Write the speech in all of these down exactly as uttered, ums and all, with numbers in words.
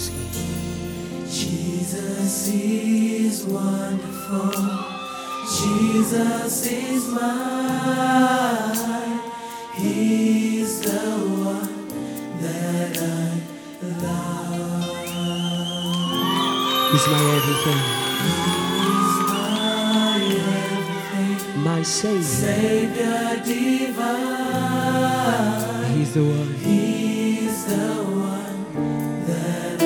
Jesus is wonderful. Jesus is mine. He's the one that I love. He's my everything. He's my everything. My Savior. Savior divine. He's the one. He's the one that I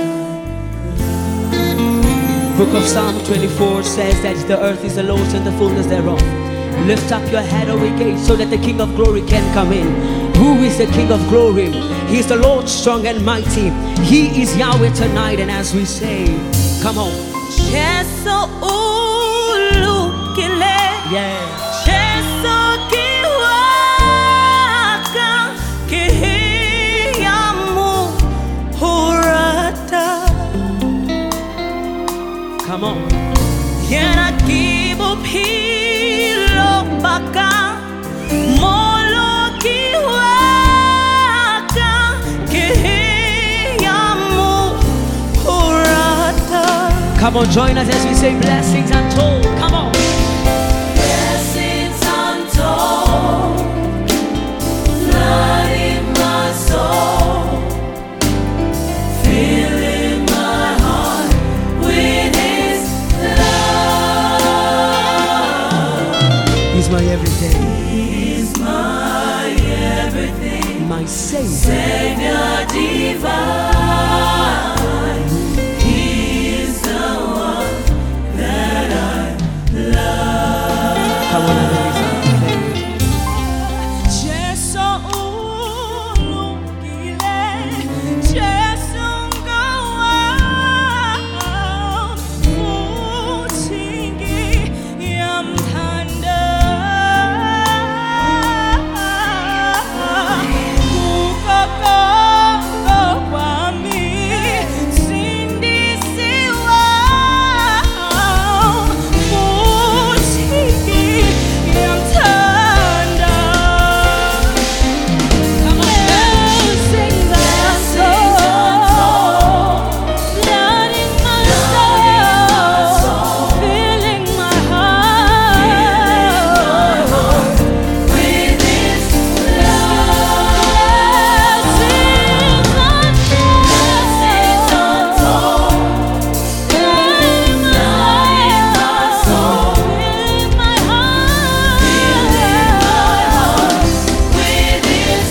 Book of Psalm twenty-four says that the earth is the Lord's and the fullness thereof. Lift up your head, O ye gates, so that the King of glory can come in. Who is the King of glory? He is the Lord strong and mighty. He is Yahweh tonight, and as we say, come on. Cheso ulukile. Yeah. Cheso kiwaka kihiyamu hurata. Come on. Yena kibu pilo baka molo kiwaka kihiyamu hurata. Come on, join us as we say blessings untold. Come on. Blessings untold, blood in my soul, filling my heart with His love. He's my everything. He's my everything, My Savior. Savior divine. He's the one that I love. Come on, everybody. Cheso ulukile. Cheso ngawa musingi yamthanda. Kukoko kwami sindisiwa musingi yamthanda. Come on, sing that song. Blood in my soul, filling my heart With His blessings untold. Blood in my soul, filling my heart. with His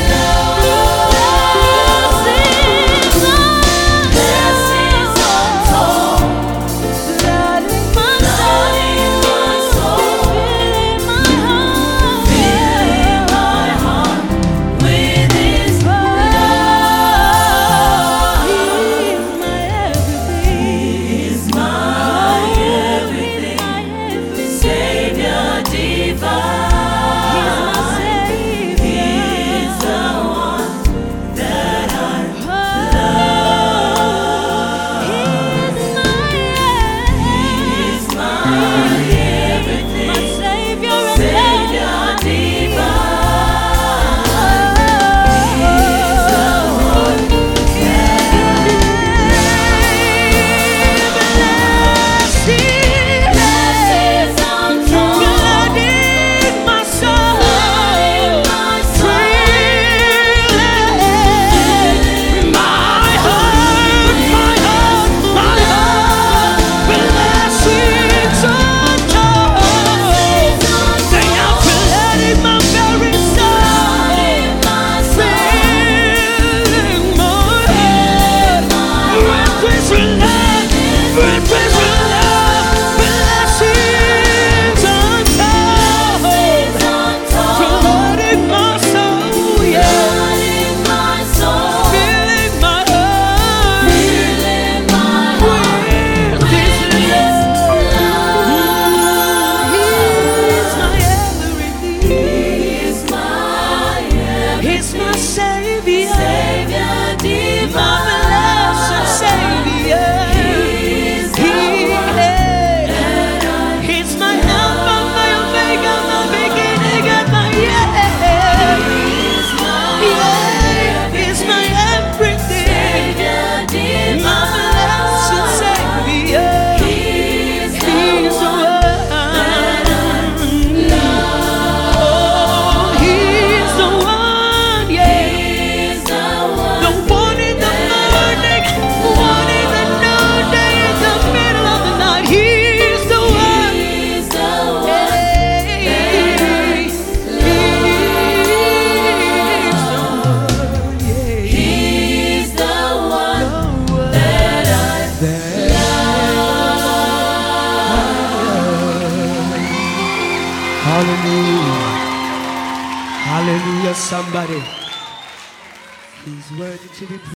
blessings untold, Blood in my soul, filling my heart. filling my heart with His love. He's my everything. He's my everything, Savior divine. He's the one that I He's my everything, Savior divine. He's the one blessings untold, Blood in my soul, my soul, filling my heart, my heart, my heart. Blessings untold. They are blood in my very soul, filling my heart with His love, with His love. Blessings untold. Blood in my soul, yeah, filling my heart with His love. He's my everything. He's my Savior. My blessed Savior. somebody. He's worthy to be praised.